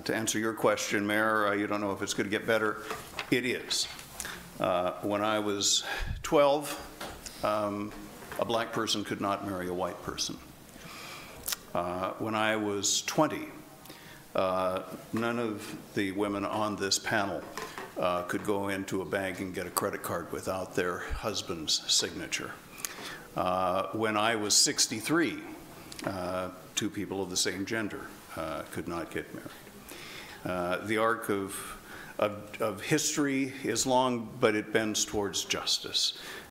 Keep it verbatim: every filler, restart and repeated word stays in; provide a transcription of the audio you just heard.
to answer your question, Mayor, uh, you don't know if it's going to get better. It is. Uh, when I was twelve, um, a black person could not marry a white person. Uh, when I was twenty, uh, none of the women on this panel uh, could go into a bank and get a credit card without their husband's signature. Uh, when I was sixty-three, uh, two people of the same gender uh, could not get married. Uh, the arc of, of, of history is long, but it bends towards justice.